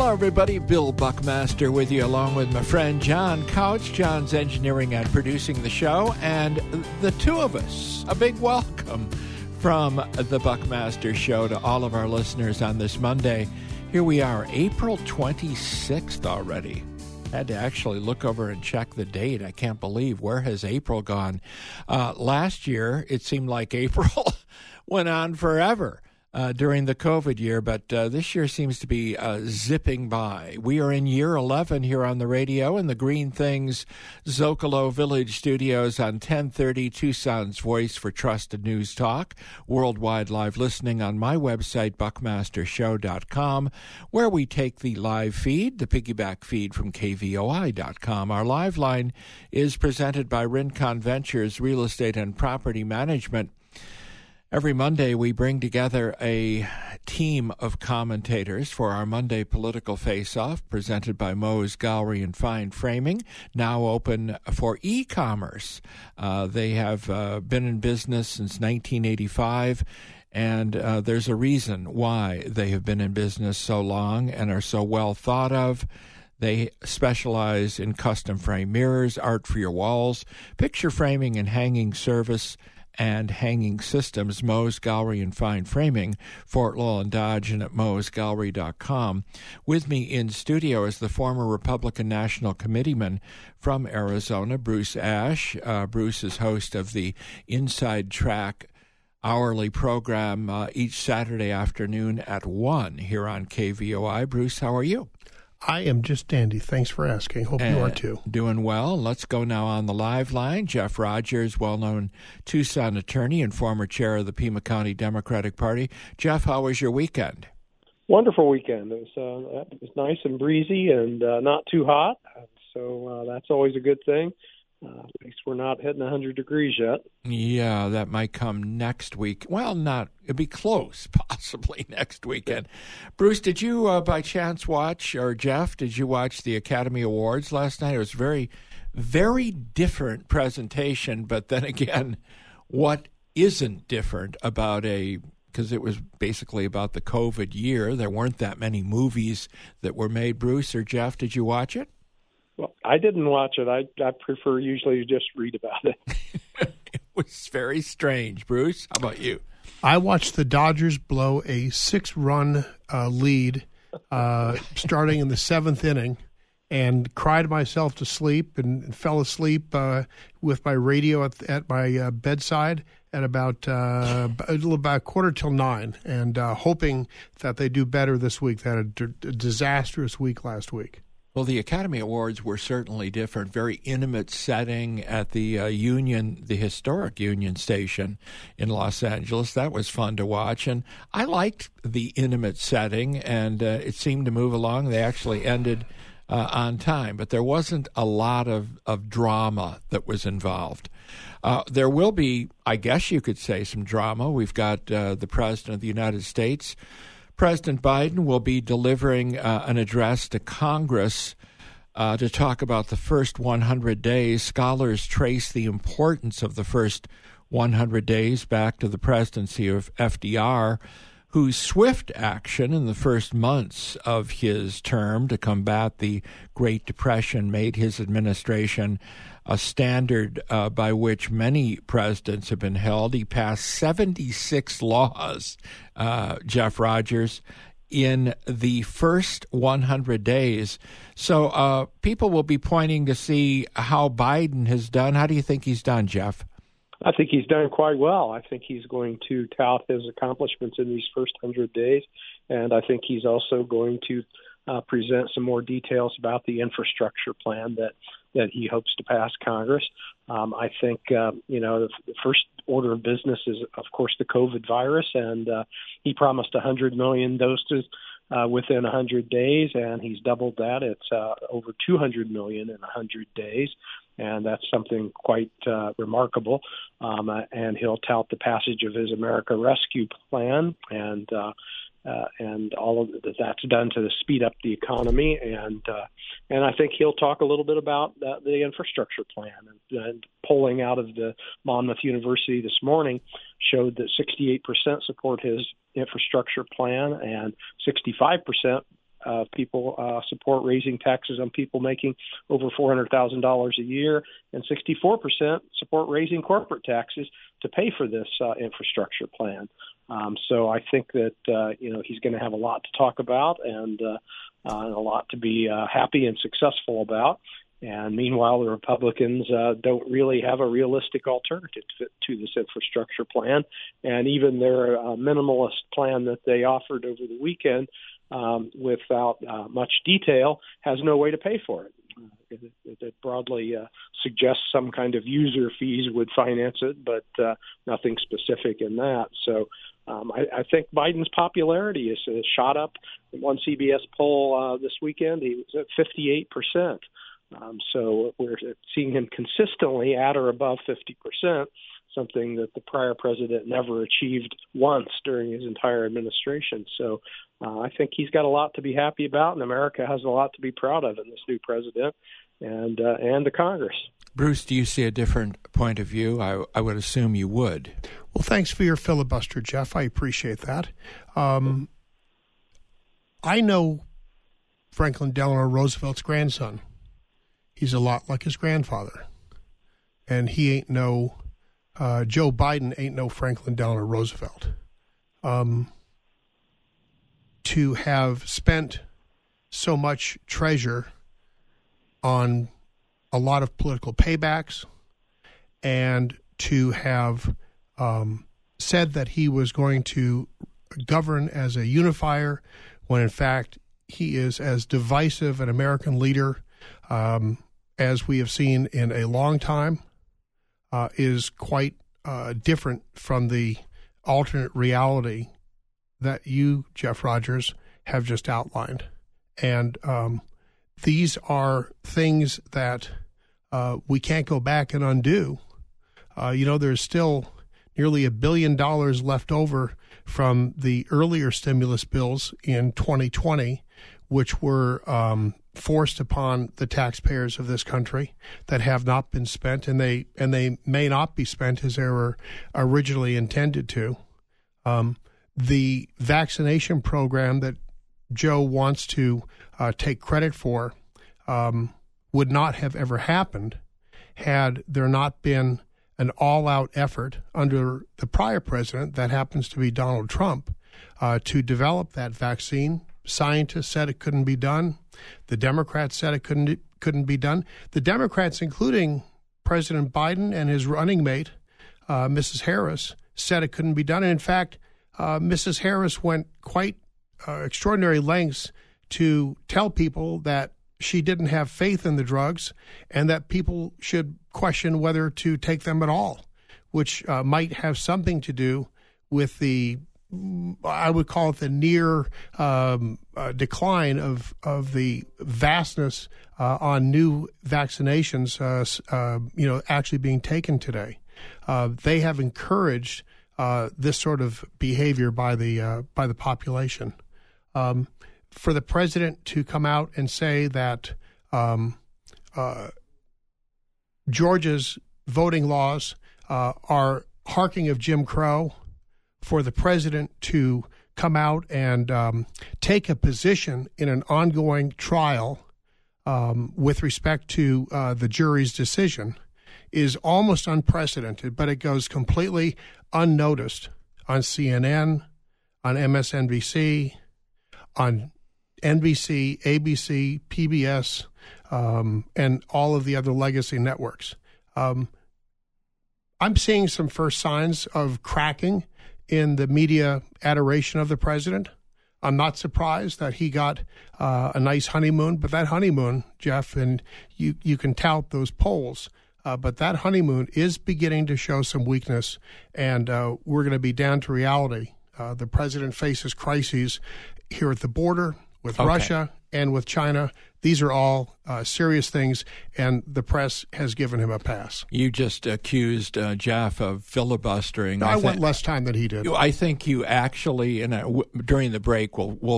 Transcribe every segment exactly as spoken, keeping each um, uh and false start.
Hello, everybody. Bill Buckmaster with you, along with my friend John Couch. John's engineering and producing the show, and the two of us. A big welcome from the Buckmaster Show to all of our listeners on this Monday. Here we are, April twenty-sixth already. Had to actually look over and check the date. I can't believe, where has April gone? Uh, last year, it seemed like April went on forever. Uh, during the COVID year, but uh, this year seems to be uh, zipping by. We are in year eleven here on the radio in the Green Things Zocalo Village studios on ten thirty, Tucson's Voice for Trusted News Talk. Worldwide live listening on my website, buckmaster show dot com, where we take the live feed, the piggyback feed from K V O I dot com. Our live line is presented by Rincon Ventures Real Estate and Property Management. Every Monday, we bring together a team of commentators for our Monday Political Face-Off, presented by Moe's Gallery and Fine Framing, now open for e-commerce. Uh, they have uh, been in business since nineteen eighty-five, and uh, there's a reason why they have been in business so long and are so well thought of. They specialize in custom frame mirrors, art for your walls, picture framing and hanging service, and hanging systems. Moe's Gallery and Fine Framing, Fort Lowell and Dodge, and at moes gallery dot com. With me in studio is the former Republican National Committeeman from Arizona, Bruce Ash. Uh, Bruce is host of the Inside Track hourly program uh, each Saturday afternoon at one here on K V O I. Bruce, how are you? I am just dandy. Thanks for asking. Hope and you are too. Doing well. Let's go now on the live line. Jeff Rogers, well-known Tucson attorney and former chair of the Pima County Democratic Party. Jeff, how was your weekend? Wonderful weekend. It was, uh, it was nice and breezy and uh, not too hot, so uh, that's always a good thing. Uh, at least we're not hitting one hundred degrees yet. Yeah, that might come next week. Well, not, it'd be close, possibly next weekend. Bruce, did you uh, by chance watch, or Jeff, did you watch the Academy Awards last night? It was very, very different presentation, but then again, what isn't different about a, because it was basically about the COVID year. There weren't that many movies that were made. Bruce or Jeff, did you watch it? Well, I didn't watch it. I I prefer usually to just read about it. It was very strange. Bruce, how about you? I watched the Dodgers blow a six-run uh, lead uh, starting in the seventh inning and cried myself to sleep and fell asleep uh, with my radio at, at my uh, bedside at about uh, a little about quarter till nine, and uh, hoping that they do better this week. They had a, d- a disastrous week last week. Well, the Academy Awards were certainly different. Very intimate setting at the uh, Union, the historic Union Station in Los Angeles. That was fun to watch. And I liked the intimate setting, and uh, it seemed to move along. They actually ended uh, on time, but there wasn't a lot of, of drama that was involved. Uh, there will be, I guess you could say, some drama. We've got uh, the President of the United States, President Biden, will be delivering uh, an address to Congress uh, to talk about the first one hundred days. Scholars trace the importance of the first one hundred days back to the presidency of F D R, whose swift action in the first months of his term to combat the Great Depression made his administration a standard uh, by which many presidents have been held. He passed seventy-six laws, uh, Jeff Rogers, in the first one hundred days. So uh, people will be pointing to see how Biden has done. How do you think he's done, Jeff? I think he's done quite well. I think he's going to tout his accomplishments in these first one hundred days, and I think he's also going to uh, present some more details about the infrastructure plan that that he hopes to pass Congress. Um, I think, uh, you know, the, the first order of business is, of course, the COVID virus, and uh, he promised one hundred million doses uh, within one hundred days, and he's doubled that. It's uh, over two hundred million in one hundred days, and that's something quite uh, remarkable. Um, uh, and he'll tout the passage of his America Rescue Plan, and uh, Uh, and all of that that's done to speed up the economy, and uh, and I think he'll talk a little bit about uh, the infrastructure plan. And, and polling out of the Monmouth University this morning showed that sixty-eight percent support his infrastructure plan, and sixty-five percent of people uh, support raising taxes on people making over four hundred thousand dollars a year, and sixty-four percent support raising corporate taxes to pay for this uh, infrastructure plan. Um, so I think that uh, you know he's going to have a lot to talk about and, uh, uh, and a lot to be uh, happy and successful about. And meanwhile, the Republicans uh, don't really have a realistic alternative to, to this infrastructure plan. And even their uh, minimalist plan that they offered over the weekend um, without uh, much detail has no way to pay for it. Uh, it, it broadly uh, suggests some kind of user fees would finance it, but uh, nothing specific in that. So um, I, I think Biden's popularity is, is shot up. In one C B S poll uh, this weekend, he was at fifty-eight percent. Um, so we're seeing him consistently at or above fifty percent, something that the prior president never achieved once during his entire administration. So uh, I think he's got a lot to be happy about, and America has a lot to be proud of in this new president and uh, and the Congress. Bruce, do you see a different point of view? I, I would assume you would. Well, thanks for your filibuster, Jeff. I appreciate that. Um, I know Franklin Delano Roosevelt's grandson. He's a lot like his grandfather. And he ain't no, uh, Joe Biden ain't no Franklin Delano Roosevelt. Um, to have spent so much treasure on a lot of political paybacks and to have um, said that he was going to govern as a unifier when in fact he is as divisive an American leader um, as we have seen in a long time, uh, is quite uh, different from the alternate reality that you, Jeff Rogers, have just outlined. And um, these are things that uh, we can't go back and undo. Uh, you know, there's still nearly a billion dollars left over from the earlier stimulus bills in twenty twenty, which were um, forced upon the taxpayers of this country that have not been spent, and they and they may not be spent as they were originally intended to. Um, the vaccination program that Joe wants to uh, take credit for um, would not have ever happened had there not been an all-out effort under the prior president, that happens to be Donald Trump, uh, to develop that vaccine. Scientists said it couldn't be done. The Democrats said it couldn't couldn't be done. The Democrats, including President Biden and his running mate, uh, Missus Harris, said it couldn't be done. And in fact, uh, Missus Harris went quite uh, extraordinary lengths to tell people that she didn't have faith in the drugs and that people should question whether to take them at all, which uh, might have something to do with the, I would call it the near um, uh, decline of, of the vastness uh, on new vaccinations, uh, uh, you know, actually being taken today. Uh, they have encouraged uh, this sort of behavior by the uh, by the population. Um, for the president to come out and say that um, uh, Georgia's voting laws uh, are harking of Jim Crow, for the president to come out and um, take a position in an ongoing trial um, with respect to uh, the jury's decision is almost unprecedented, but it goes completely unnoticed on C N N, on M S N B C, on N B C, A B C, P B S, um, and all of the other legacy networks. Um, I'm seeing some first signs of cracking in the media adoration of the president. I'm not surprised that he got uh, a nice honeymoon, but that honeymoon, Jeff, and you, you can tout those polls, uh, but that honeymoon is beginning to show some weakness, and uh, we're going to be down to reality. Uh, the president faces crises here at the border with okay. Russia and with China. These are all uh, serious things, and the press has given him a pass. You just accused uh, Jeff of filibustering. No, I, I th- went less time than he did. I think you actually, and uh, w- during the break, we'll, we'll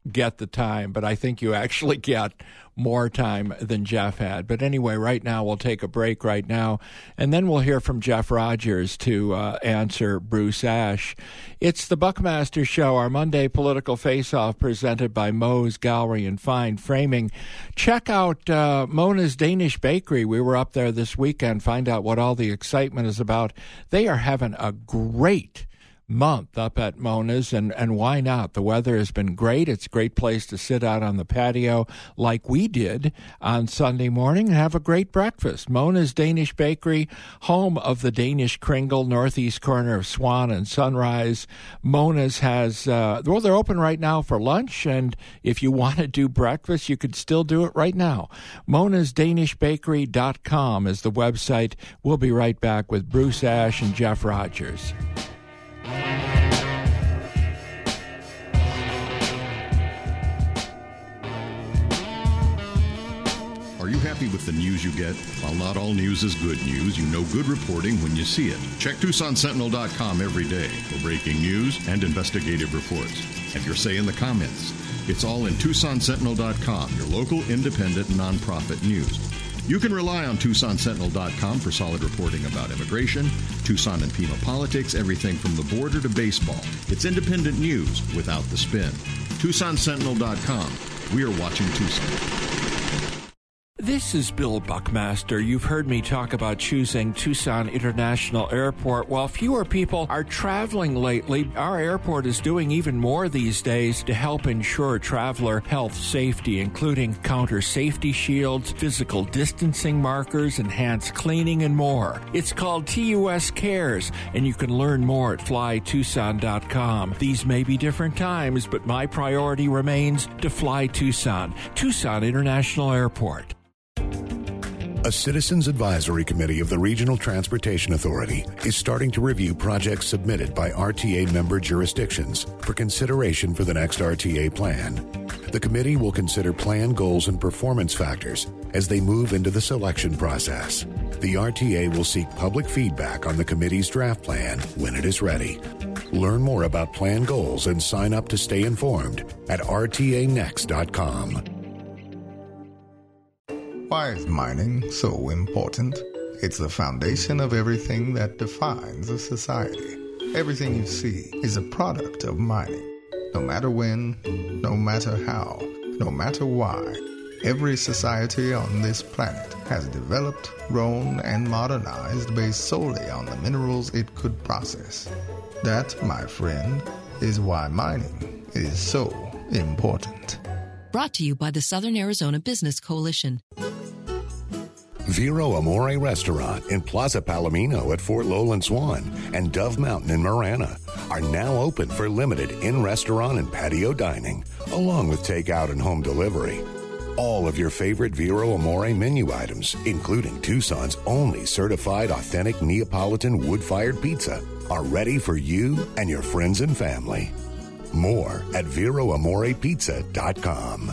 get the time, but I think you actually get more time than Jeff had. But anyway, right now we'll take a break right now, and then we'll hear from Jeff Rogers to uh, answer Bruce Ash. It's the Buckmaster Show, our Monday political face-off presented by Moe's Gallery and Fine Framing. Check out uh, Mona's Danish Bakery. We were up there this weekend. Find out what all the excitement is about. They are having a great month up at Mona's, and, and why not? The weather has been great. It's a great place to sit out on the patio like we did on Sunday morning and have a great breakfast. Mona's Danish Bakery, home of the Danish Kringle, northeast corner of Swan and Sunrise. Mona's has, uh, well, they're open right now for lunch, and if you want to do breakfast, you could still do it right now. monas danish bakery dot com is the website. We'll be right back with Bruce Ash and Jeff Rogers. Are you happy with the news you get? While not all news is good news, you know good reporting when you see it. Check Tucson Sentinel dot com every day for breaking news and investigative reports. Have your say in the comments. It's all in Tucson Sentinel dot com, your local independent nonprofit news. You can rely on Tucson Sentinel dot com for solid reporting about immigration, Tucson and Pima politics, everything from the border to baseball. It's independent news without the spin. Tucson Sentinel dot com. We're watching Tucson. This is Bill Buckmaster. You've heard me talk about choosing Tucson International Airport. While fewer people are traveling lately, our airport is doing even more these days to help ensure traveler health safety, including counter safety shields, physical distancing markers, enhanced cleaning, and more. It's called T U S Cares, and you can learn more at fly tucson dot com. These may be different times, but my priority remains to fly Tucson. Tucson International Airport. A Citizens Advisory Committee of the Regional Transportation Authority is starting to review projects submitted by R T A member jurisdictions for consideration for the next R T A plan. The committee will consider plan goals and performance factors as they move into the selection process. The R T A will seek public feedback on the committee's draft plan when it is ready. Learn more about plan goals and sign up to stay informed at r t a next dot com. Why is mining so important? It's the foundation of everything that defines a society. Everything you see is a product of mining. No matter when, no matter how, no matter why, every society on this planet has developed, grown, and modernized based solely on the minerals it could process. That, my friend, is why mining is so important. Brought to you by the Southern Arizona Business Coalition. Vero Amore Restaurant in Plaza Palomino at Fort Lowland Swan and Dove Mountain in Marana are now open for limited in-restaurant and patio dining, along with takeout and home delivery. All of your favorite Vero Amore menu items, including Tucson's only certified authentic Neapolitan wood-fired pizza, are ready for you and your friends and family. More at vero amore pizza dot com.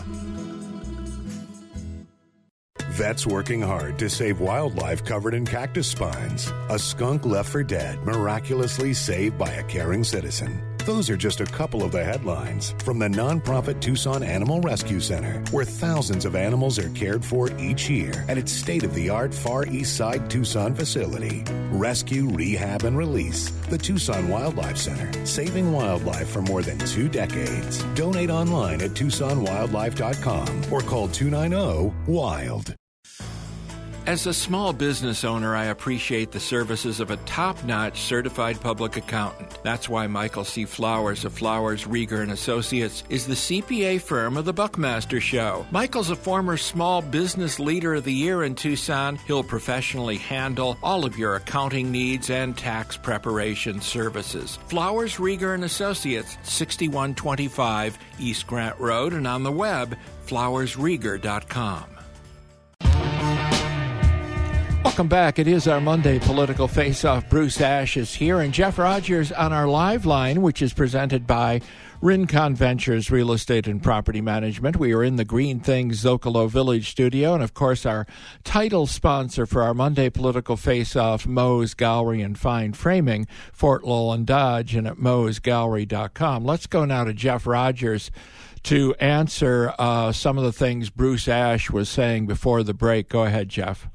Vets working hard to save wildlife covered in cactus spines. A skunk left for dead, miraculously saved by a caring citizen. Those are just a couple of the headlines from the nonprofit Tucson Animal Rescue Center, where thousands of animals are cared for each year at its state-of-the-art Far East Side Tucson facility. Rescue, rehab, and release. The Tucson Wildlife Center, saving wildlife for more than two decades. Donate online at tucson wildlife dot com or call two nine zero WILD. As a small business owner, I appreciate the services of a top-notch certified public accountant. That's why Michael C. Flowers of Flowers, Rieger and Associates is the C P A firm of the Buckmaster Show. Michael's a former Small Business Leader of the Year in Tucson. He'll professionally handle all of your accounting needs and tax preparation services. Flowers, Rieger and Associates, sixty-one twenty-five East Grant Road, and on the web, flowers rieger dot com. Welcome back. It is our Monday Political Face-Off. Bruce Ash is here, and Jeff Rogers on our live line, which is presented by Rincon Ventures Real Estate and Property Management. We are in the Green Things Zocalo Village studio, and of course our title sponsor for our Monday Political Face-Off, Moe's Gallery and Fine Framing, Fort Lowell and Dodge, and at moes gallery dot com. Let's go now to Jeff Rogers to answer uh, some of the things Bruce Ash was saying before the break. Go ahead, Jeff.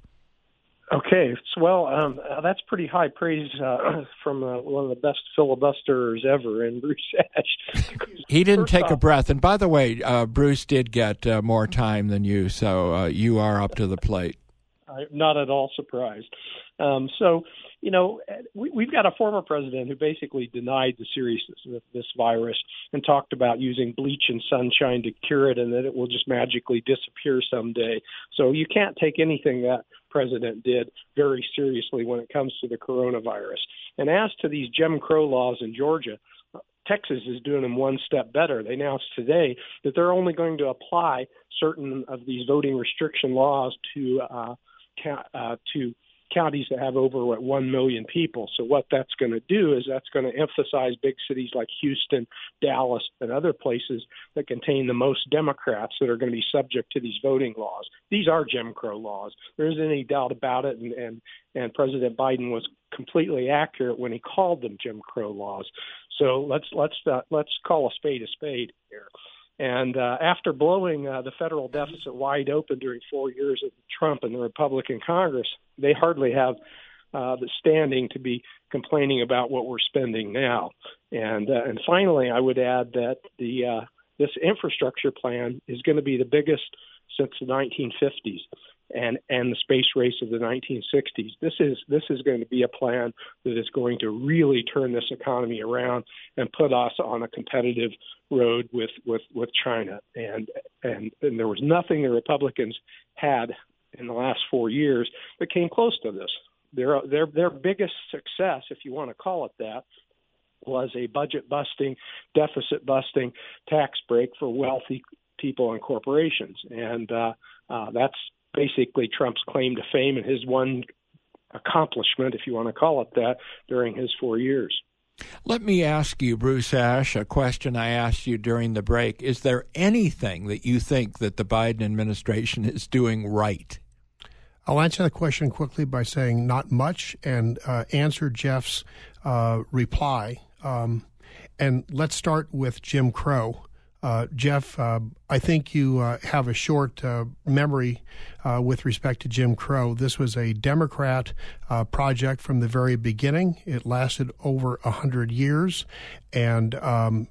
Okay, well, um, uh, that's pretty high praise uh, from uh, one of the best filibusterers ever in Bruce Ash. He didn't First take off, a breath. And by the way, uh, Bruce did get uh, more time than you, so uh, you are up to the plate. I'm not at all surprised. Um, so, you know, we, we've got a former president who basically denied the seriousness of this virus and talked about using bleach and sunshine to cure it and that it will just magically disappear someday. So you can't take anything that president did very seriously when it comes to the coronavirus. And as to these Jim Crow laws in Georgia, Texas is doing them one step better. They announced today that they're only going to apply certain of these voting restriction laws to uh, uh, to counties that have over what, one million people. So what that's going to do is that's going to emphasize big cities like Houston, Dallas, and other places that contain the most Democrats that are going to be subject to these voting laws. These are Jim Crow laws. There isn't any doubt about it, and, and, and President Biden was completely accurate when he called them Jim Crow laws. So let's let's uh, let's call a spade a spade here. And uh, after blowing uh, the federal deficit wide open during four years of Trump and the Republican Congress, they hardly have uh, the standing to be complaining about what we're spending now. And uh, and finally, I would add that the uh, this infrastructure plan is going to be the biggest since the nineteen fifties and, and the space race of the nineteen sixties. This is this is going to be a plan that is going to really turn this economy around and put us on a competitive road with, with, with China. And, and and there was nothing the Republicans had in the last four years that came close to this. Their their their biggest success, if you want to call it that, was a budget-busting, deficit-busting tax break for wealthy people and corporations. And uh, uh, that's basically Trump's claim to fame and his one accomplishment, if you want to call it that, during his four years. Let me ask you, Bruce Ash, a question I asked you during the break. Is there anything that you think that the Biden administration is doing right? I'll answer the question quickly by saying not much and uh, answer Jeff's uh, reply. Um, and let's start with Jim Crow. Uh, Jeff, uh, I think you uh, have a short uh, memory uh, with respect to Jim Crow. This was a Democrat uh, project from the very beginning. It lasted over a hundred years, and um,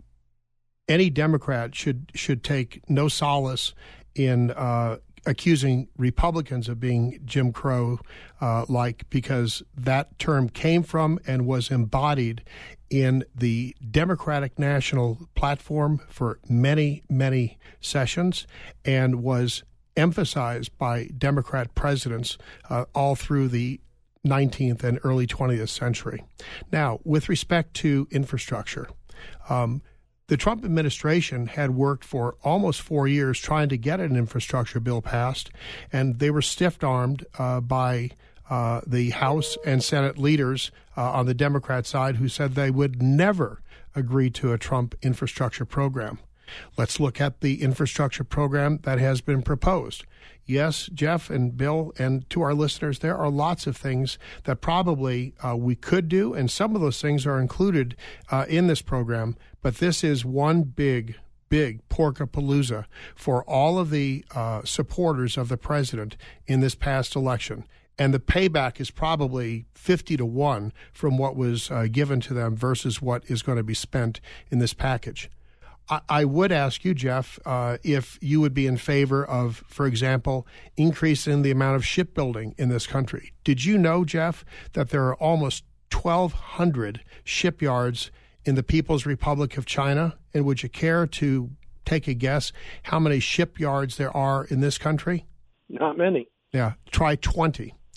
any Democrat should should take no solace in uh, accusing Republicans of being Jim Crow uh, like, because that term came from and was embodied in the Democratic National Platform for many, many sessions and was emphasized by Democrat presidents uh, all through the nineteenth and early twentieth century. Now, with respect to infrastructure, um, the Trump administration had worked for almost four years trying to get an infrastructure bill passed, and they were stiff-armed uh, by uh, the House and Senate leaders uh, on the Democrat side who said they would never agree to a Trump infrastructure program. Let's look at the infrastructure program that has been proposed. Yes, Jeff and Bill, and to our listeners, there are lots of things that probably uh, we could do, and some of those things are included uh, in this program, but this is one big, big porkapalooza for all of the uh, supporters of the president in this past election. And the payback is probably fifty to one from what was uh, given to them versus what is going to be spent in this package. I, I would ask you, Jeff, uh, if you would be in favor of, for example, increasing the amount of shipbuilding in this country. Did you know, Jeff, that there are almost twelve hundred shipyards in the People's Republic of China? And would you care to take a guess how many shipyards there are in this country? Not many. Yeah, try twenty.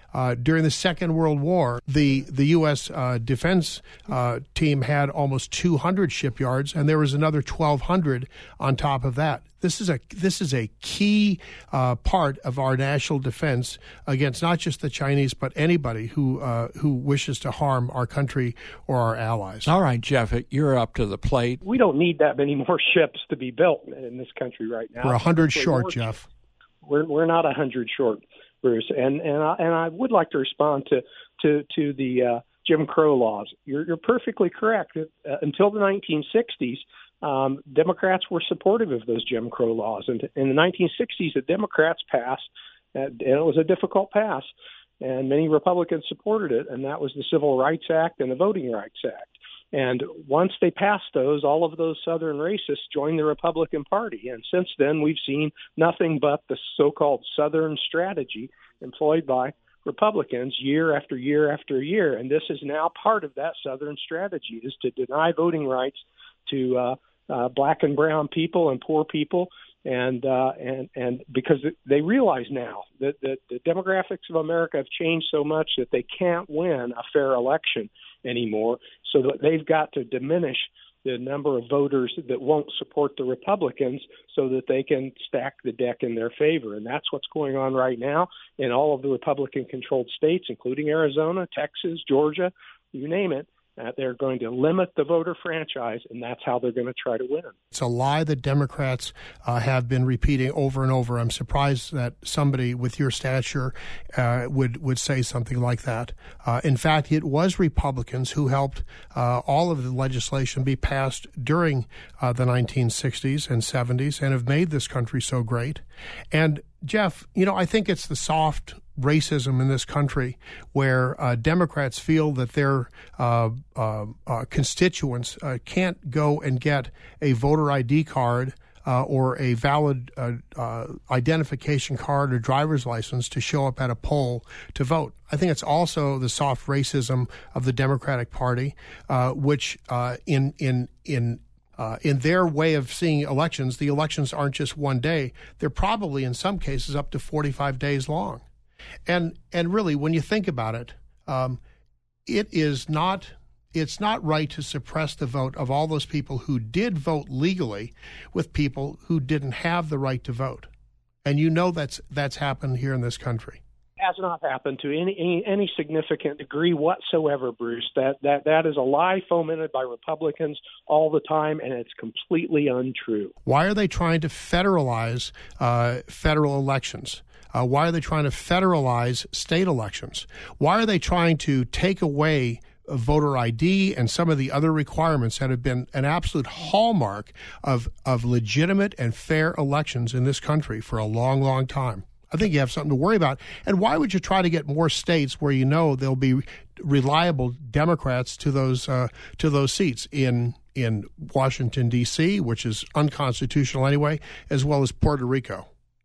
Uh, during the Second World War, the the U S uh, defense uh, team had almost two hundred shipyards, and there was another twelve hundred on top of that. This is a this is a key uh, part of our national defense against not just the Chinese, but anybody who uh, who wishes to harm our country or our allies. All right, Jeff, you're up to the plate. We don't need that many more ships to be built in this country right now. We're a hundred short, Jeff. We're we're not a hundred short, Bruce. And and I, and I would like to respond to to to the uh, Jim Crow laws. You're you're perfectly correct. Uh, until the nineteen sixties. Um, Democrats were supportive of those Jim Crow laws. And in the nineteen sixties, the Democrats passed, and it was a difficult pass, and many Republicans supported it, and that was the Civil Rights Act and the Voting Rights Act. And once they passed those, all of those Southern racists joined the Republican Party. And since then, we've seen nothing but the so-called Southern strategy employed by Republicans year after year after year. And this is now part of that Southern strategy, is to deny voting rights to uh, Uh, black and brown people and poor people, and uh, and and because they realize now that, that the demographics of America have changed so much that they can't win a fair election anymore, so that they've got to diminish the number of voters that won't support the Republicans so that they can stack the deck in their favor. And that's what's going on right now in all of the Republican-controlled states, including Arizona, Texas, Georgia, you name it. Uh, they're going to limit the voter franchise, and that's how they're going to try to win. It's a lie that Democrats uh, have been repeating over and over. I'm surprised that somebody with your stature uh, would, would say something like that. Uh, in fact, it was Republicans who helped uh, all of the legislation be passed during uh, the nineteen sixties and seventies and have made this country so great. And, Jeff, you know, I think it's the soft racism in this country where uh, Democrats feel that their uh, uh, uh, constituents uh, can't go and get a voter I D card uh, or a valid uh, uh, identification card or driver's license to show up at a poll to vote. I think it's also the soft racism of the Democratic Party, uh, which uh, in in in Uh, in their way of seeing elections, the elections aren't just one day. They're probably, in some cases, up to forty-five days long. And and really, when you think about it, um, it is not it's not right to suppress the vote of all those people who did vote legally with people who didn't have the right to vote. And you know that's that's happened here in this country. Has not happened to any, any any significant degree whatsoever, Bruce. That that that is a lie fomented by Republicans all the time, and it's completely untrue. Why are they trying to federalize uh, federal elections? Uh, why are they trying to federalize state elections? Why are they trying to take away voter I D and some of the other requirements that have been an absolute hallmark of of legitimate and fair elections in this country for a long, long time? I think you have something to worry about. And why would you try to get more states where you know there'll be reliable Democrats to those uh, to those seats in in Washington, D C, which is unconstitutional anyway, as well as Puerto Rico?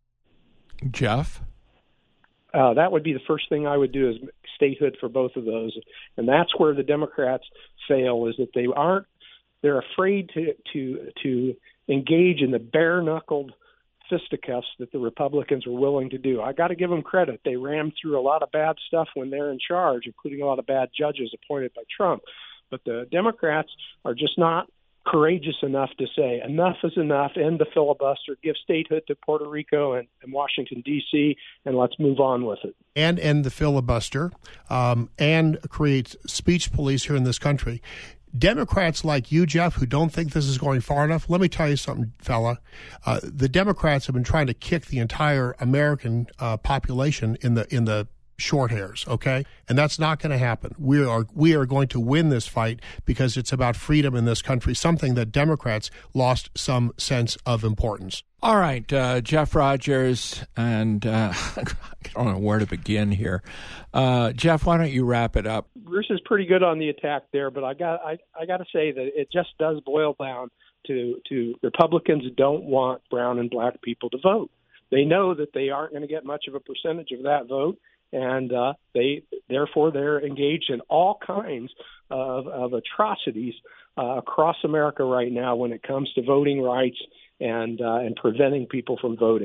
Jeff? Uh, that would be the first thing I would do, is statehood for both of those. And that's where the Democrats fail, is that they aren't, they're afraid to to to engage in the bare-knuckled fisticuffs that the Republicans were willing to do. I got to give them credit. They rammed through a lot of bad stuff when they're in charge, including a lot of bad judges appointed by Trump. But the Democrats are just not courageous enough to say enough is enough, end the filibuster, give statehood to Puerto Rico and, and Washington, D C, and let's move on with it. And end the filibuster um, and create speech police here in this country. Democrats like you, Jeff, who don't think this is going far enough, let me tell you something, fella. Uh, the Democrats have been trying to kick the entire American uh, population in the in the short hairs, okay? And that's not going to happen. We are we are going to win this fight because it's about freedom in this country, something that Democrats lost some sense of importance. All right, uh, Jeff Rogers, and uh, I don't know where to begin here. Uh, Jeff, why don't you wrap it up? Bruce is pretty good on the attack there, but I got I, I got to say that it just does boil down to to Republicans don't want brown and black people to vote. They know that they aren't going to get much of a percentage of that vote, and uh, they therefore they're engaged in all kinds of, of atrocities uh, across America right now when it comes to voting rights and uh, and preventing people from voting.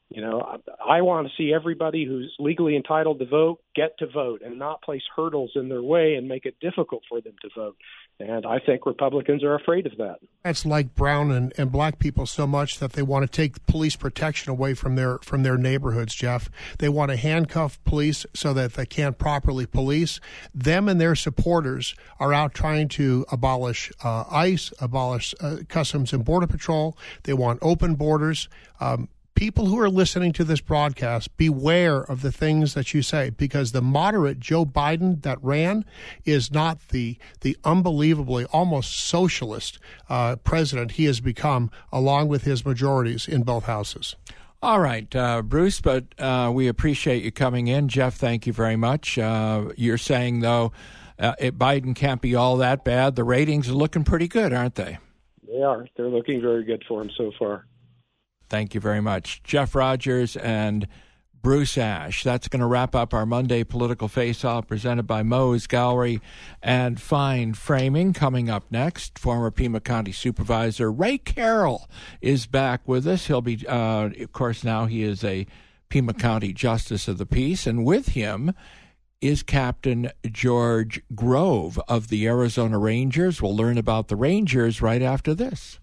You know, I, I want to see everybody who's legally entitled to vote get to vote and not place hurdles in their way and make it difficult for them to vote. And I think Republicans are afraid of that. That's like brown and, and black people so much that they want to take police protection away from their from their neighborhoods, Jeff. They want to handcuff police so that they can't properly police. Them and their supporters are out trying to abolish uh, ICE, abolish uh, Customs and Border Patrol. They want open borders. Um, People who are listening to this broadcast, beware of the things that you say, because the moderate Joe Biden that ran is not the the unbelievably almost socialist uh, president he has become, along with his majorities in both houses. All right, uh, Bruce, but uh, we appreciate you coming in. Jeff, thank you very much. Uh, you're saying, though, uh, it, Biden can't be all that bad. The ratings are looking pretty good, aren't they? They are. They're looking very good for him so far. Thank you very much. Jeff Rogers and Bruce Ash. That's going to wrap up our Monday Political Face-Off presented by Moe's Gallery and Fine Framing. Coming up next, former Pima County Supervisor Ray Carroll is back with us. He'll be, uh, of course, now he is a Pima County Justice of the Peace, and with him is Captain George Grove of the Arizona Rangers. We'll learn about the Rangers right after this.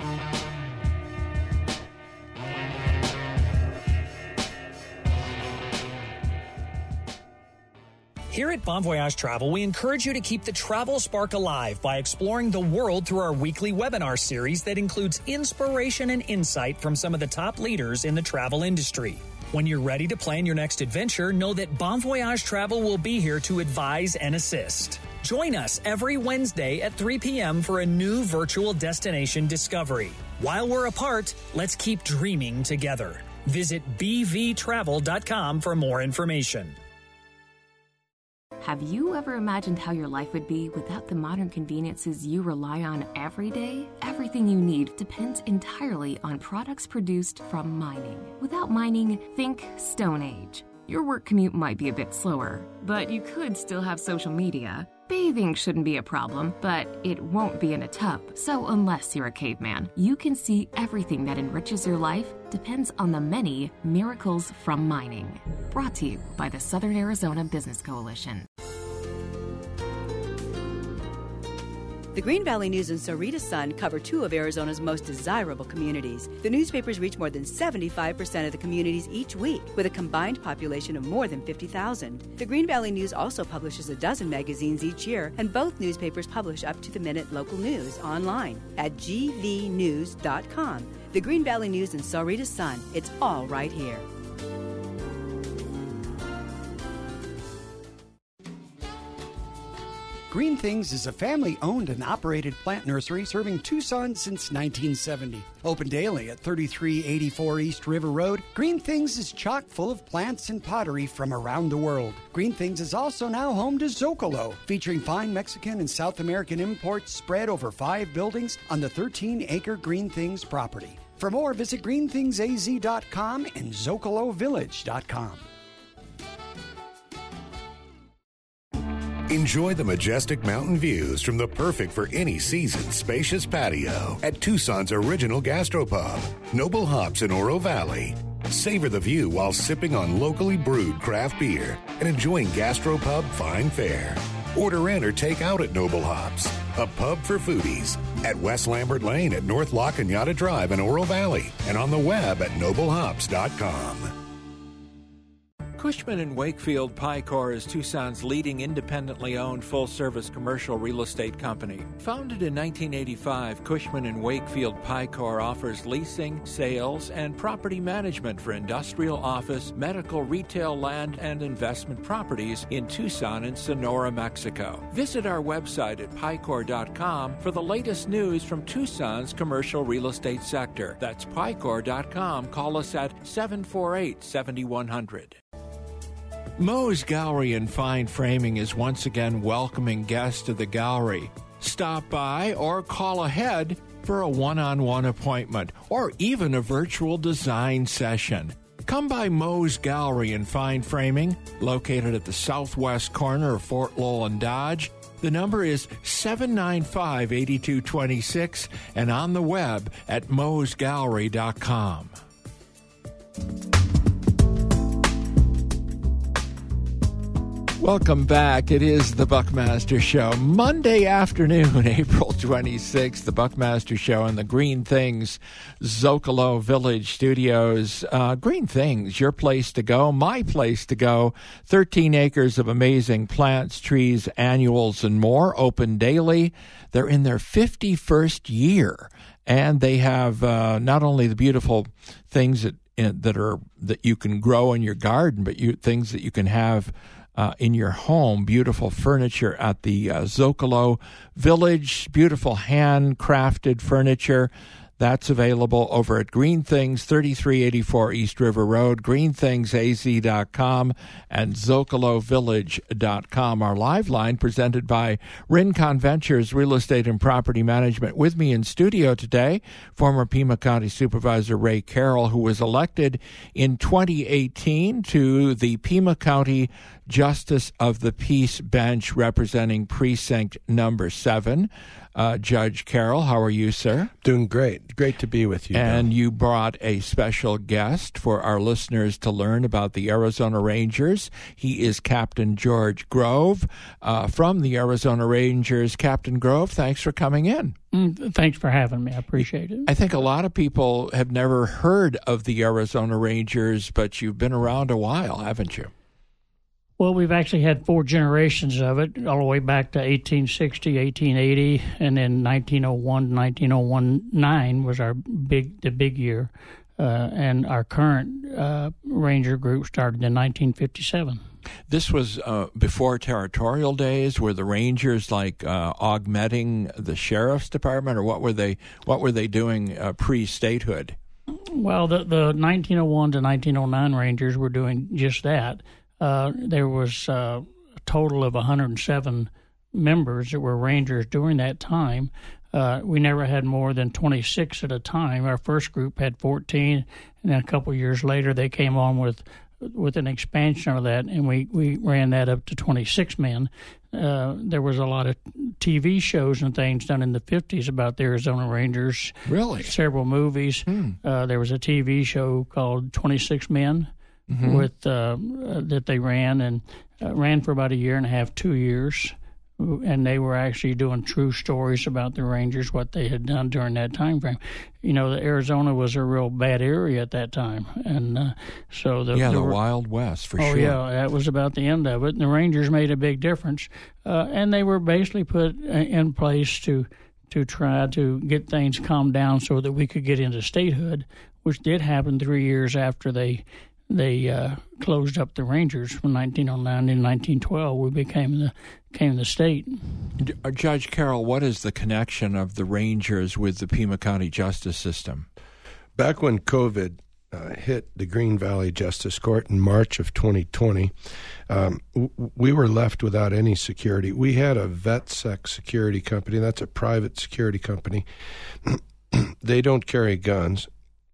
Here at Bon Voyage Travel, we encourage you to keep the travel spark alive by exploring the world through our weekly webinar series that includes inspiration and insight from some of the top leaders in the travel industry. When you're ready to plan your next adventure, know that Bon Voyage Travel will be here to advise and assist. Join us every Wednesday at three p.m. for a new virtual destination discovery. While we're apart, let's keep dreaming together. Visit b v travel dot com for more information. Have you ever imagined how your life would be without the modern conveniences you rely on every day? Everything you need depends entirely on products produced from mining. Without mining, think Stone Age. Your work commute might be a bit slower, but you could still have social media. Bathing shouldn't be a problem, but it won't be in a tub. So unless you're a caveman, you can see everything that enriches your life depends on the many miracles from mining. Brought to you by the Southern Arizona Business Coalition. The Green Valley News and Sahuarita Sun cover two of Arizona's most desirable communities. The newspapers reach more than seventy-five percent of the communities each week, with a combined population of more than fifty thousand. The Green Valley News also publishes a dozen magazines each year, and both newspapers publish up-to-the-minute local news online at g v news dot com. The Green Valley News and Sahuarita Sun, it's all right here. Green Things is a family-owned and operated plant nursery serving Tucson since nineteen seventy. Open daily at thirty-three eighty-four East River Road, Green Things is chock full of plants and pottery from around the world. Green Things is also now home to Zocalo, featuring fine Mexican and South American imports spread over five buildings on the thirteen acre Green Things property. For more, visit green things a z dot com and zocalo village dot com. Enjoy the majestic mountain views from the perfect for any season spacious patio at Tucson's original gastropub, Noble Hops in Oro Valley. Savor the view while sipping on locally brewed craft beer and enjoying gastropub fine fare. Order in or take out at Noble Hops, a pub for foodies, at West Lambert Lane at North La Cañada Drive in Oro Valley, and on the web at noble hops dot com. Cushman and Wakefield Picor is Tucson's leading independently owned full-service commercial real estate company. Founded in nineteen eighty-five, Cushman and Wakefield Picor offers leasing, sales, and property management for industrial, office, medical, retail, land, and investment properties in Tucson and Sonora, Mexico. Visit our website at picor dot com for the latest news from Tucson's commercial real estate sector. That's picor dot com. Call us at seven four eight, seven one zero zero. Moe's Gallery and Fine Framing is once again welcoming guests to the gallery. Stop by or call ahead for a one-on-one appointment or even a virtual design session. Come by Moe's Gallery and Fine Framing, located at the southwest corner of Fort Lowell and Dodge. The number is seven nine five, eight two two six and on the web at moes gallery dot com. Welcome back. It is the Buckmaster Show. Monday afternoon, April twenty-sixth, the Buckmaster Show in the Green Things Zocalo Village Studios. Uh, Green Things, your place to go, my place to go. thirteen acres of amazing plants, trees, annuals, and more, open daily. They're in their fifty-first year, and they have uh, not only the beautiful things that that are that you can grow in your garden, but you things that you can have Uh, in your home, beautiful furniture at the uh, Zocalo Village, beautiful handcrafted furniture. That's available over at Green Things, thirty-three eighty-four East River Road, green things a z dot com and zocalo village dot com. Our live line presented by Rincon Ventures Real Estate and Property Management. With me in studio today, former Pima County Supervisor Ray Carroll, who was elected in twenty eighteen to the Pima County Justice of the Peace Bench, representing precinct number seven. Uh, Judge Carroll, how are you, sir? Doing great. Great to be with you. And Bill. you brought a special guest for our listeners to learn about the Arizona Rangers. He is Captain George Grove uh, from the Arizona Rangers. Captain Grove, thanks for coming in. Mm, thanks for having me. I appreciate it. I think a lot of people have never heard of the Arizona Rangers, but you've been around a while, haven't you? Well, we've actually had four generations of it, all the way back to eighteen sixty, eighteen eighty, and then nineteen oh one to nineteen nineteen was our big, the big year. Uh, and our current uh, Ranger group started in nineteen fifty-seven. This was uh, before territorial days. Were the Rangers like uh, augmenting the sheriff's department, or what were they? What were they doing uh, pre-statehood? Well, the the nineteen oh one to nineteen oh nine Rangers were doing just that. Uh, there was uh, a total of one hundred seven members that were Rangers during that time. Uh, we never had more than twenty-six at a time. Our first group had fourteen, and then a couple of years later they came on with with an expansion of that, and we, we ran that up to twenty-six men. Uh, there was a lot of T V shows and things done in the fifties about the Arizona Rangers. Really? Several movies. Hmm. Uh, there was a T V show called twenty-six men. Mm-hmm. With uh, that they ran and uh, ran for about a year and a half, two years, and they were actually doing true stories about the Rangers, what they had done during that time frame. You know, the Arizona was a real bad area at that time, and uh, so the yeah, the, the Wild West for oh, sure. Oh yeah, that was about the end of it. And the Rangers made a big difference, uh, and they were basically put in place to to try to get things calmed down so that we could get into statehood, which did happen three years after they. They uh, closed up the Rangers from nineteen oh nine to nineteen twelve. We became the became the state. Judge Carroll, what is the connection of the Rangers with the Pima County justice system? Back when COVID uh, hit the Green Valley Justice Court in March of twenty twenty, um, w- we were left without any security. We had a VetSec security company. That's a private security company. They don't carry guns.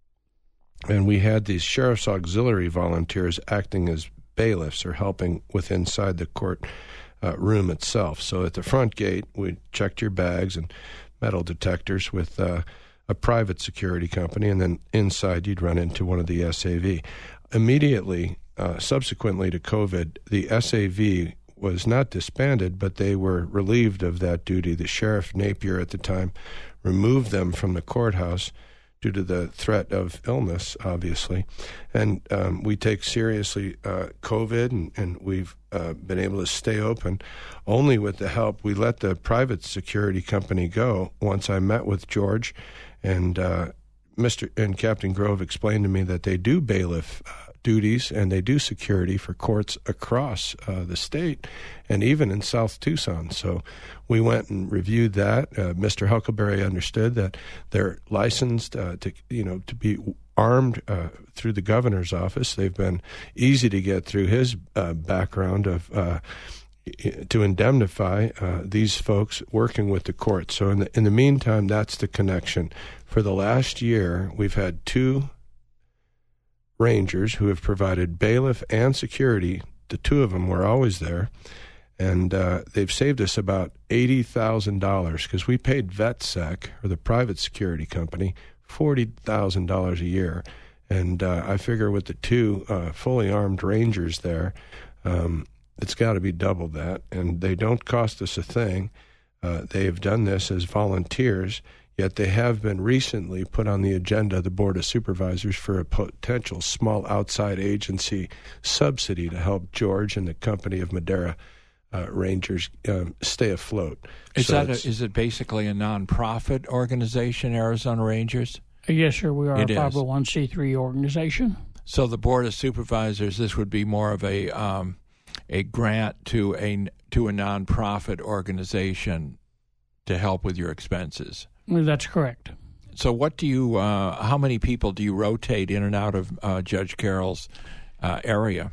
And we had these sheriff's auxiliary volunteers acting as bailiffs or helping with inside the court uh, room itself. So at the front gate, we checked your bags and metal detectors with uh, a private security company, and then inside you'd run into one of the S A V. Immediately, uh, subsequently to COVID, the S A V was not disbanded, but they were relieved of that duty. The Sheriff Napier at the time removed them from the courthouse due to the threat of illness, obviously. And um, we take seriously uh, COVID, and, and we've uh, been able to stay open only with the help. We let the private security company go once I met with George, and uh, Mister and Captain Grove explained to me that they do bailiff uh, duties and they do security for courts across uh, the state and even in South Tucson. So we went and reviewed that. Uh, Mister Huckleberry understood that they're licensed uh, to, you know, to be armed uh, through the governor's office. They've been easy to get through his uh, background of uh, to indemnify uh, these folks working with the court. So in the in the meantime, that's the connection. For the last year, we've had two Rangers who have provided bailiff and security. The two of them were always there, and uh, they've saved us about eighty thousand dollars because we paid VetSec, or the private security company, forty thousand dollars a year. And uh, I figure with the two uh, fully armed Rangers there, um, it's got to be double that, and they don't cost us a thing. Uh, they have done this as volunteers, yet they have been recently put on the agenda, the Board of Supervisors, for a potential small outside agency subsidy to help George and the company of Madera uh, Rangers um, stay afloat. Is, so that a, is it basically a nonprofit organization, Arizona Rangers? Yes, sir. We are it a five oh one c three organization. So the Board of Supervisors, this would be more of a um, a grant to a to a nonprofit organization to help with your expenses. Well, that's correct. So what do you, uh, how many people do you rotate in and out of uh, Judge Carroll's uh, area?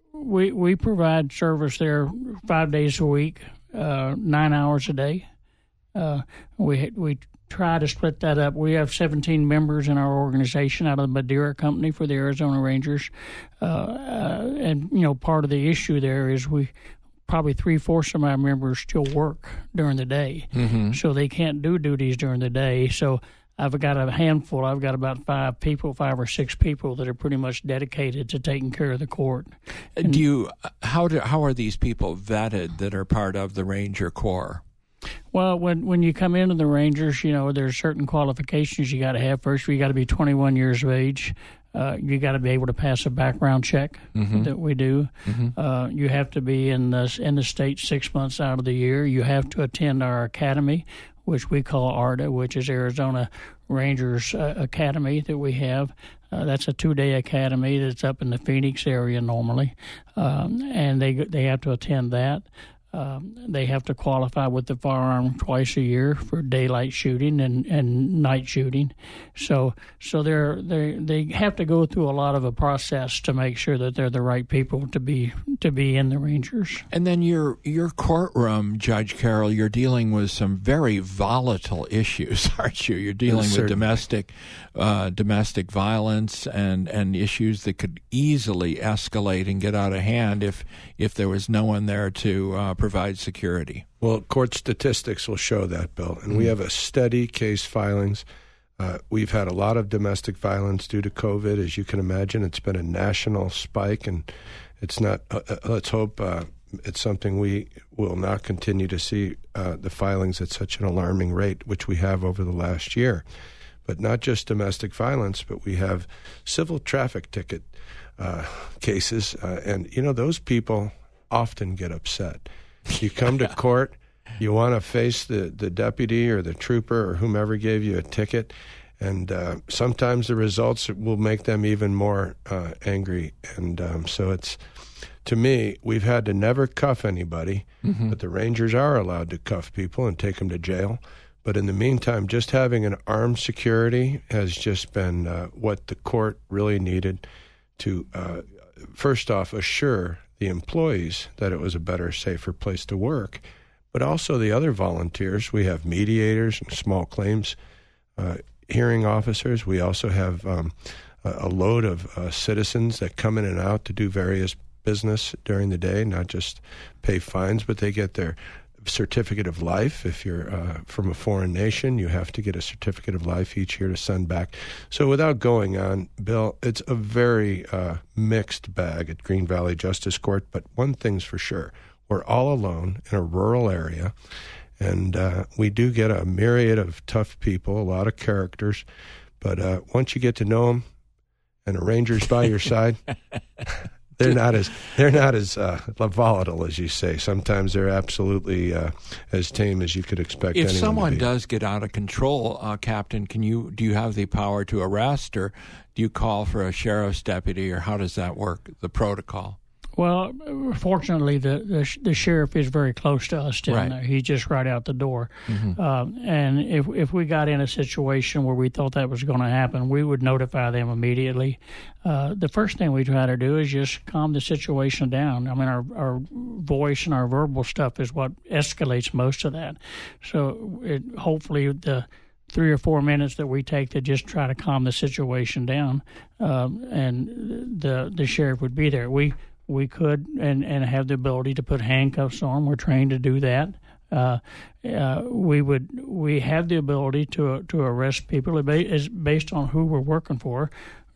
We we provide service there five days a week, uh, nine hours a day. Uh, we we try to split that up. We have seventeen members in our organization out of the Madera Company for the Arizona Rangers, uh, uh, and you know part of the issue there is we. Probably three-fourths of my members still work during the day, mm-hmm. so they can't do duties during the day. So I've got a handful. I've got about five people, five or six people that are pretty much dedicated to taking care of the court. And do you? How do? How are these people vetted that are part of the Ranger Corps? Well, when when you come into the Rangers, you know there's certain qualifications you got to have. First, you got to be twenty-one years of age. Uh, you got to be able to pass a background check mm-hmm. that we do. Mm-hmm. Uh, you have to be in the in the state six months out of the year. You have to attend our academy, which we call ARDA, which is Arizona Rangers uh, Academy that we have. Uh, that's a two-day academy that's up in the Phoenix area normally, um, and they they have to attend that. Um, they have to qualify with the firearm twice a year for daylight shooting and, and night shooting. So so they're they they have to go through a lot of a process to make sure that they're the right people to be to be in the Rangers. And then your your courtroom, Judge Carroll, you're dealing with some very volatile issues, aren't you? You're dealing yes, with domestic uh, domestic violence and, and issues that could easily escalate and get out of hand if if there was no one there to uh, provide security. Well, court statistics will show that, Bill. And mm-hmm. we have a steady case filings. Uh, we've had a lot of domestic violence due to COVID. As you can imagine, it's been a national spike, and it's not, uh, uh, let's hope uh, it's something we will not continue to see uh, the filings at such an alarming rate, which we have over the last year. But not just domestic violence, but we have civil traffic ticket uh, cases. Uh, and, you know, those people often get upset. You come to court, you want to face the, the deputy or the trooper or whomever gave you a ticket, and uh, sometimes the results will make them even more uh, angry. And um, so it's, to me, we've had to never cuff anybody, mm-hmm. but the Rangers are allowed to cuff people and take them to jail. But in the meantime, just having an armed security has just been uh, what the court really needed to, uh, first off, assure the employees that it was a better, safer place to work, but also the other volunteers. We have mediators and small claims uh, hearing officers. We also have um, a, a load of uh, citizens that come in and out to do various business during the day, not just pay fines, but they get their certificate of life. If you're uh, from a foreign nation, you have to get a certificate of life each year to send back. So without going on, Bill, it's a very uh, mixed bag at Green Valley Justice Court, but one thing's for sure. We're all alone in a rural area, and uh, we do get a myriad of tough people, a lot of characters, but uh, once you get to know them and a ranger's by your side, They're not as they're not as uh, volatile as you say. Sometimes they're absolutely uh, as tame as you could expect. If anyone someone to be. does get out of control, uh, Captain, can you do you have the power to arrest, or do you call for a sheriff's deputy, or how does that work? The protocol. Well, fortunately, the, the the sheriff is very close to us down right. there. He's just right out the door. Mm-hmm. Um, and if if we got in a situation where we thought that was going to happen, we would notify them immediately. Uh, the first thing we try to do is just calm the situation down. I mean, our our voice and our verbal stuff is what escalates most of that. So it, hopefully the three or four minutes that we take to just try to calm the situation down, um, and the the sheriff would be there. We We could and, and have the ability to put handcuffs on. We're trained to do that. Uh, uh, we would we have the ability to to arrest people. It is based on who we're working for.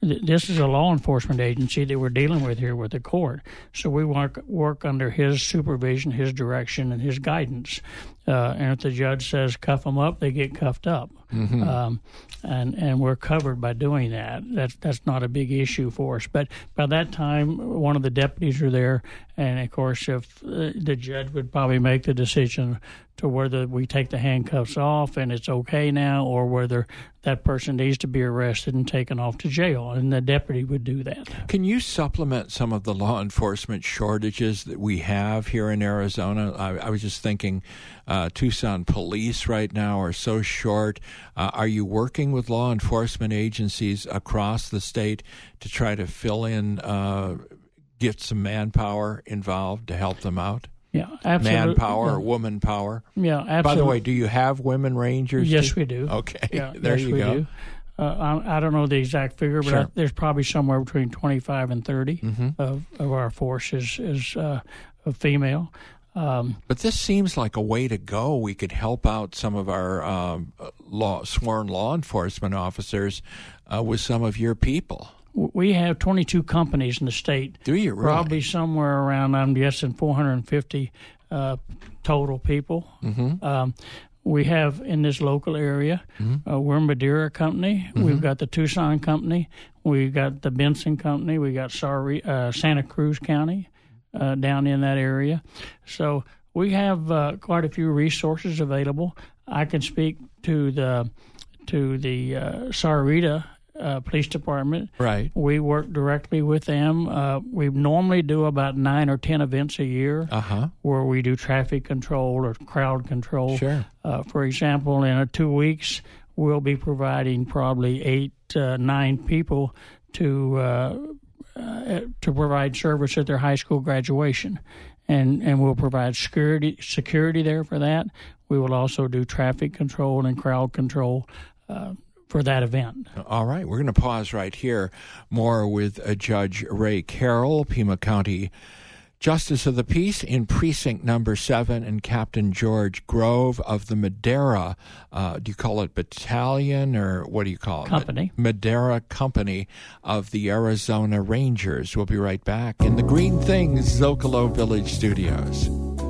this is a law enforcement agency that we're dealing with here with the court. So we work, work under his supervision, his direction, and his guidance. Uh, and if the judge says cuff them up, they get cuffed up. Mm-hmm. Um, and, and we're covered by doing that. That's, that's not a big issue for us. But by that time, one of the deputies are there. And, of course, if uh, the judge would probably make the decision to whether we take the handcuffs off and it's okay now, or whether that person needs to be arrested and taken off to jail, and the deputy would do that. Can you supplement some of the law enforcement shortages that we have here in Arizona? I, I was just thinking uh, Tucson police right now are so short. Uh, are you working with law enforcement agencies across the state to try to fill in, uh, get some manpower involved to help them out? Yeah, absolutely. Manpower yeah. or woman power. Yeah, absolutely. By the way, do you have women rangers? Yes, too? we do. Okay, yeah, there yes, you we go. Do. Uh, I, I don't know the exact figure, but sure. I, there's probably somewhere between twenty-five and thirty mm-hmm. of, of our force is, is uh, female. Um, but this seems like a way to go. We could help out some of our um, law, sworn law enforcement officers uh, with some of your people. We have twenty-two companies in the state. Do you really? Probably somewhere around, I'm guessing, four hundred fifty uh, total people. Mm-hmm. Um, we have in this local area, mm-hmm. uh, we're Madeira Company. Mm-hmm. We've got the Tucson Company. We've got the Benson Company. We got Sari, uh, Santa Cruz County uh, down in that area. So we have uh, quite a few resources available. I can speak to the to the uh, Sarita Uh, police department. Right. We work directly with them. Uh, we normally do about nine or ten events a year uh-huh. where we do traffic control or crowd control. Sure. Uh, for example, in uh, two weeks, we'll be providing probably eight, uh, nine people to uh, uh, to provide service at their high school graduation. And, and we'll provide security, security there for that. We will also do traffic control and crowd control uh, for that event. All right. We're going to pause right here. More with uh, Judge Ray Carroll, Pima County Justice of the Peace in Precinct Number seven, and Captain George Grove of the Madeira, uh, do you call it battalion or what do you call it? Company. Madeira Company of the Arizona Rangers. We'll be right back in the Green Things Zocalo Village Studios.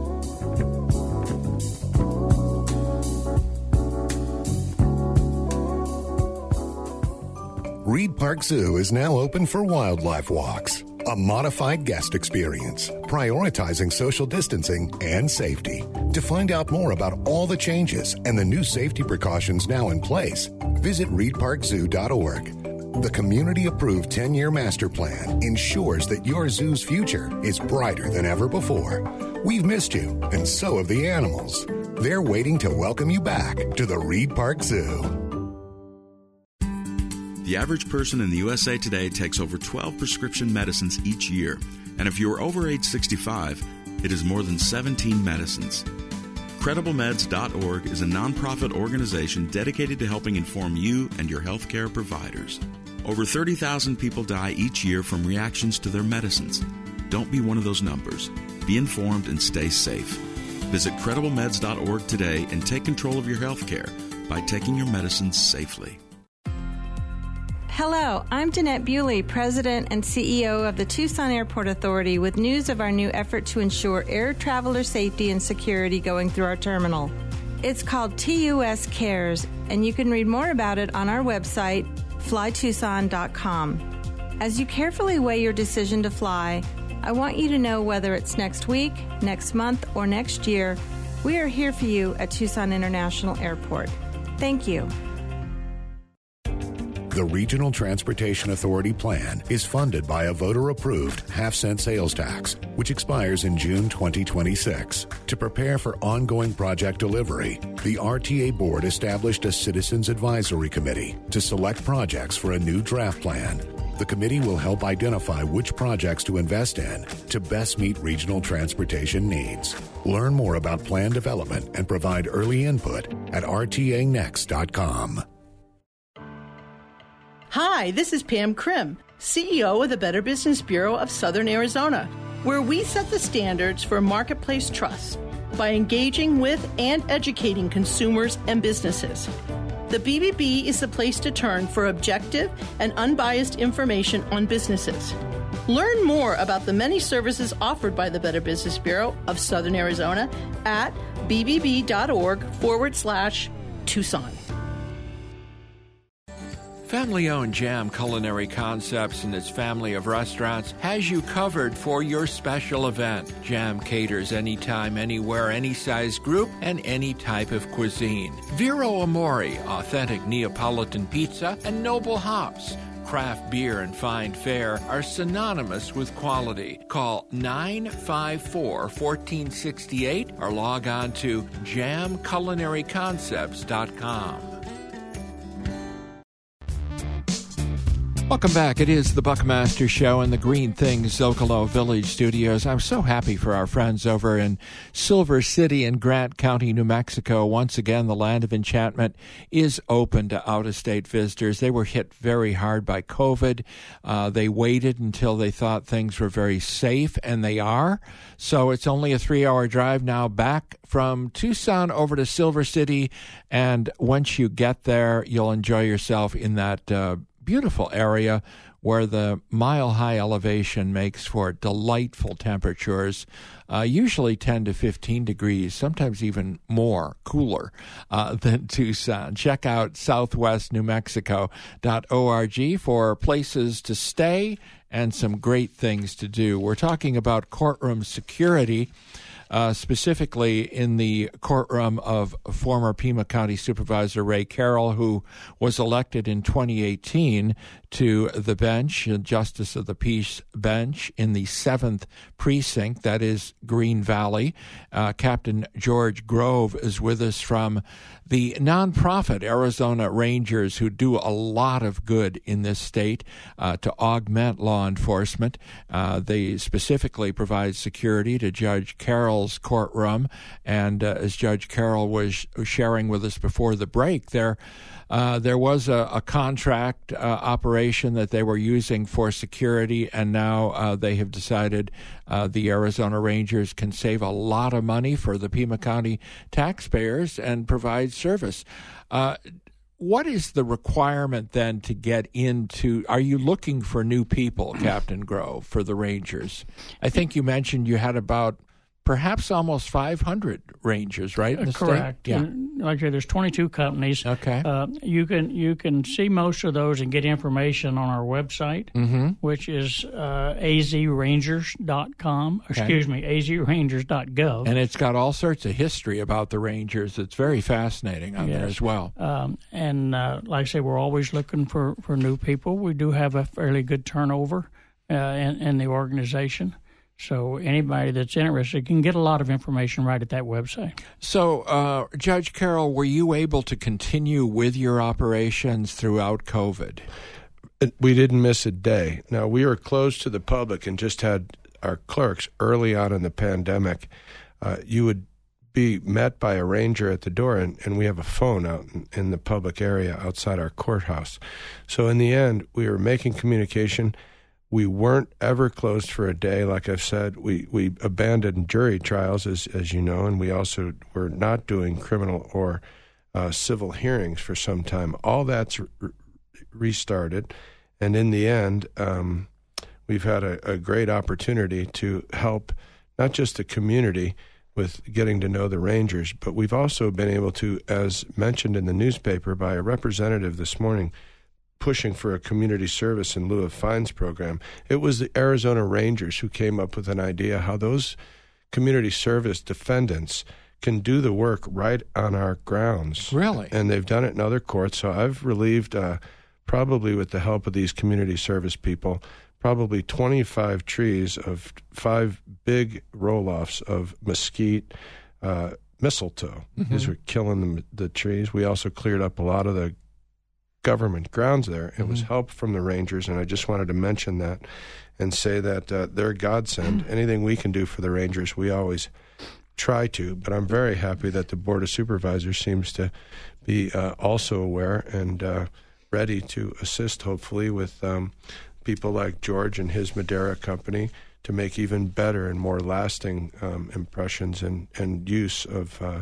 Reed Park Zoo is now open for wildlife walks, a modified guest experience, prioritizing social distancing and safety. To find out more about all the changes and the new safety precautions now in place, visit reed park zoo dot org. The community-approved ten-year master plan ensures that your zoo's future is brighter than ever before. We've missed you, and so have the animals. They're waiting to welcome you back to the Reed Park Zoo. The average person in the U S A today takes over twelve prescription medicines each year. And if you're over age sixty-five, it is more than seventeen medicines. credible meds dot org is a nonprofit organization dedicated to helping inform you and your healthcare providers. Over thirty thousand people die each year from reactions to their medicines. Don't be one of those numbers. Be informed and stay safe. Visit credible meds dot org today and take control of your healthcare by taking your medicines safely. Hello, I'm Jeanette Bewley, President and C E O of the Tucson Airport Authority, with news of our new effort to ensure air traveler safety and security going through our terminal. It's called T U S Cares, and you can read more about it on our website, fly tucson dot com. As you carefully weigh your decision to fly, I want you to know whether it's next week, next month, or next year, we are here for you at Tucson International Airport. Thank you. The Regional Transportation Authority plan is funded by a voter-approved half-cent sales tax, which expires in June twenty twenty-six. To prepare for ongoing project delivery, the R T A Board established a Citizens Advisory Committee to select projects for a new draft plan. The committee will help identify which projects to invest in to best meet regional transportation needs. Learn more about plan development and provide early input at r t a next dot com. Hi, this is Pam Krim, C E O of the Better Business Bureau of Southern Arizona, where we set the standards for marketplace trust by engaging with and educating consumers and businesses. The B B B is the place to turn for objective and unbiased information on businesses. Learn more about the many services offered by the Better Business Bureau of Southern Arizona at bbb.org forward slash Tucson. Family-owned Jam Culinary Concepts and its family of restaurants has you covered for your special event. Jam caters anytime, anywhere, any size group, and any type of cuisine. Vero Amore, authentic Neapolitan pizza, and Noble Hops. Craft beer and fine fare are synonymous with quality. Call nine five four, one four six eight or log on to jam culinary concepts dot com. Welcome back. It is the Buckmaster Show in the Green Things Zocalo Village Studios. I'm so happy for our friends over in Silver City in Grant County, New Mexico. Once again, the Land of Enchantment is open to out-of-state visitors. They were hit very hard by COVID. Uh, they waited until they thought things were very safe, and they are. So it's only a three-hour drive now back from Tucson over to Silver City. And once you get there, you'll enjoy yourself in that uh, beautiful area where the mile-high elevation makes for delightful temperatures, uh, usually ten to fifteen degrees, sometimes even more, cooler uh, than Tucson. Check out southwest new mexico dot org for places to stay and some great things to do. We're talking about courtroom security. Uh, specifically in the courtroom of former Pima County Supervisor Ray Carroll, who was elected in twenty eighteen to the bench, Justice of the Peace bench in the seventh Precinct, that is Green Valley. Uh, Captain George Grove is with us from the nonprofit Arizona Rangers, who do a lot of good in this state uh, to augment law enforcement. Uh, they specifically provide security to Judge Carroll's courtroom, and uh, as Judge Carroll was sharing with us before the break, there uh, there was a, a contract uh, operation that they were using for security, and now uh, they have decided uh, the Arizona Rangers can save a lot of money for the Pima County taxpayers and provide service. Uh, what is the requirement then to get into? Are you looking for new people, Captain Grove, for the Rangers? I think you mentioned you had about perhaps almost five hundred Rangers, right? In the Correct. State? Yeah. And like I said, there's twenty-two companies. Okay. Uh, you can you can see most of those and get information on our website, mm-hmm. which is uh, a z rangers dot com. Okay. Excuse me, a z rangers dot gov. And it's got all sorts of history about the Rangers. It's very fascinating on yes. there as well. Um, and uh, like I say, we're always looking for, for new people. We do have a fairly good turnover uh, in, in the organization. So anybody that's interested can get a lot of information right at that website. So, uh, Judge Carroll, were you able to continue with your operations throughout COVID? We didn't miss a day. Now, we were closed to the public and just had our clerks early on in the pandemic. Uh, you would be met by a ranger at the door, and, and we have a phone out in, in the public area outside our courthouse. So in the end, we were making communication. We weren't ever closed for a day. Like I've said, we, we abandoned jury trials, as as you know, and we also were not doing criminal or uh, civil hearings for some time. All that's re- restarted, and in the end, um, we've had a, a great opportunity to help not just the community with getting to know the Rangers, but we've also been able to, as mentioned in the newspaper by a representative this morning, pushing for a community service in lieu of fines program. It was the Arizona Rangers who came up with an idea how those community service defendants can do the work right on our grounds. Really? And they've done it in other courts. So I've relieved, uh, probably with the help of these community service people, probably twenty-five trees of five big roll-offs of mesquite, uh, mistletoe. Mm-hmm. These were killing the, the trees. We also cleared up a lot of the government grounds there. It mm-hmm. was help from the Rangers, and I just wanted to mention that and say that uh, they're a godsend. Anything we can do for the Rangers, we always try to, but I'm very happy that the Board of Supervisors seems to be uh, also aware and uh, ready to assist, hopefully, with um, people like George and his Madera company to make even better and more lasting um, impressions and, and use of uh,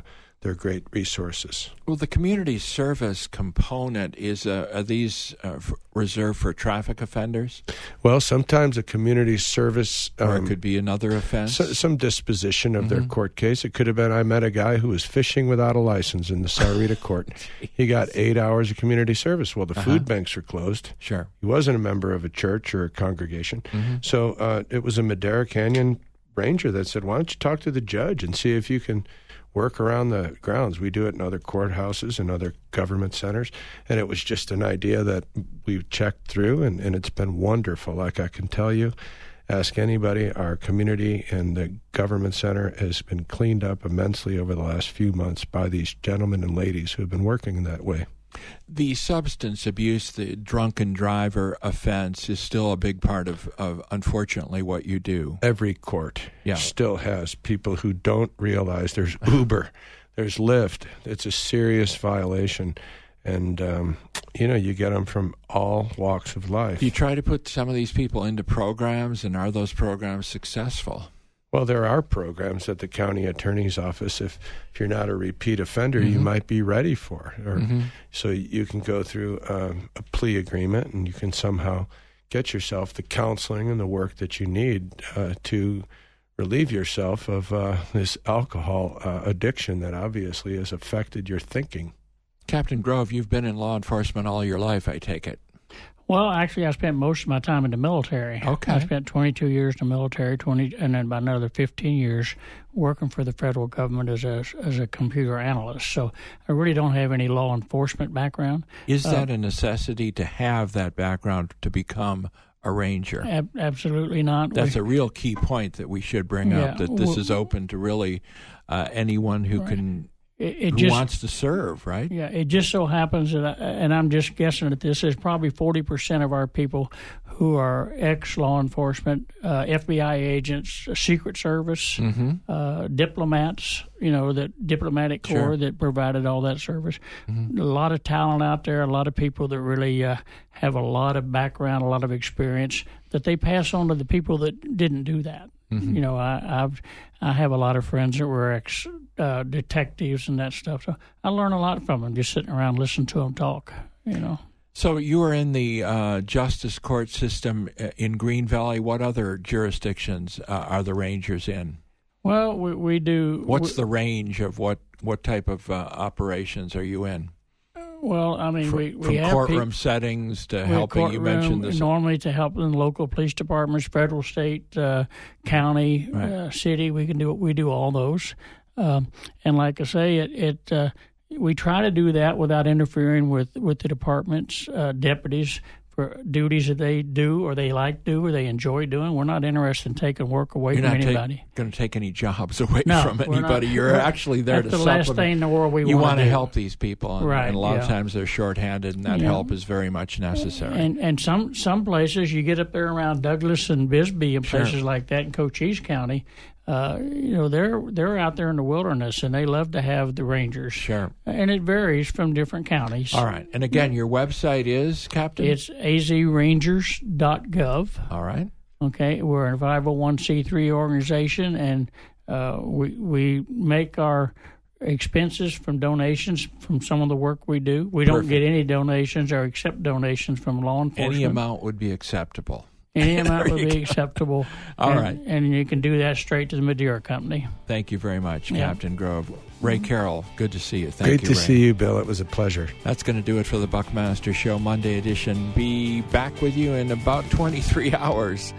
they're great resources. Well, the community service component is uh, are these uh, f- reserved for traffic offenders? Well, sometimes a community service, um, or it could be another offense. So, some disposition of mm-hmm. their court case. It could have been. I met a guy who was fishing without a license in the Sahuarita court. He got eight hours of community service. Well, the uh-huh. food banks were closed. Sure, he wasn't a member of a church or a congregation. Mm-hmm. So uh, it was a Madera Canyon ranger that said, "Why don't you talk to the judge and see if you can work around the grounds?" We do it in other courthouses and other government centers. And it was just an idea that we've checked through, and, and it's been wonderful. Like I can tell you, ask anybody, our community and the government center has been cleaned up immensely over the last few months by these gentlemen and ladies who have been working in that way. The substance abuse, the drunken driver offense is still a big part of, of unfortunately, what you do. Every court yeah. still has people who don't realize there's Uber, there's Lyft. It's a serious violation. And, um, you know, you get them from all walks of life. You try to put some of these people into programs, and are those programs successful? Well, there are programs at the county attorney's office. If, if you're not a repeat offender, mm-hmm. you might be ready for. Or mm-hmm. so you can go through um, a plea agreement, and you can somehow get yourself the counseling and the work that you need uh, to relieve yourself of uh, this alcohol uh, addiction that obviously has affected your thinking. Captain Grove, you've been in law enforcement all your life, I take it. Well, actually, I spent most of my time in the military. Okay. I spent twenty-two years in the military, twenty, and then about another fifteen years working for the federal government as a as a computer analyst. So I really don't have any law enforcement background. Is that uh, a necessity to have that background to become a ranger? Ab- absolutely not. That's we, a real key point that we should bring yeah, up, that this well, is open to really uh, anyone who right. can... It, it who just, wants to serve, right? Yeah, it just so happens that, I, and I'm just guessing at this, is probably forty percent of our people who are ex-law enforcement, uh, F B I agents, Secret Service, mm-hmm. uh, diplomats, you know, the diplomatic corps sure. that provided all that service. Mm-hmm. A lot of talent out there, a lot of people that really uh, have a lot of background, a lot of experience that they pass on to the people that didn't do that. Mm-hmm. You know, I, I've I have a lot of friends that were ex uh, detectives and that stuff. So I learn a lot from them, just sitting around listening to them talk. You know. So you are in the uh, justice court system in Green Valley. What other jurisdictions uh, are the Rangers in? Well, we, we do. What's we, the range of what what type of uh, operations are you in? Well, I mean, from, we, we from have courtroom people, settings to helping. You mentioned this normally to help in local police departments, federal, state, uh, county, right. uh, city. We can do we do all those, um, and like I say, it. it uh, we try to do that without interfering with with the department's uh, deputies for duties that they do or they like do or they enjoy doing. We're not interested in taking work away You're from not anybody. Take, going to take any jobs away no, from anybody. Not, You're actually there that's to the supplement. last thing in the world we you want to do. help these people, and, right, and a lot yeah. of times they're shorthanded, and that yeah. help is very much necessary. And and some some places you get up there around Douglas and Bisbee and places sure. like that in Cochise County. Uh, you know, they're they're out there in the wilderness, and they love to have the rangers. Sure. And it varies from different counties. All right. And again, your website is, Captain? It's a z rangers dot gov. All right. Okay. We're a five oh one c three organization, and uh, we we make our expenses from donations from some of the work we do. We don't Perfect. get any donations or accept donations from law enforcement. Any amount would be acceptable. Any amount would be go. acceptable. All and, right. And you can do that straight to the Madeira Company. Thank you very much, Yeah. Captain Grove. Ray Carroll, good to see you. Thank Great you, to Ray. see you, Bill. It was a pleasure. That's going to do it for the Buckmaster Show Monday edition. Be back with you in about twenty-three hours.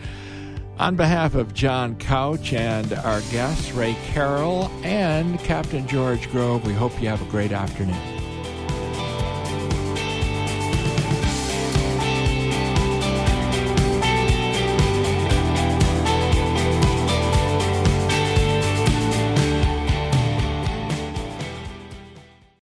On behalf of John Couch and our guests, Ray Carroll and Captain George Grove, we hope you have a great afternoon.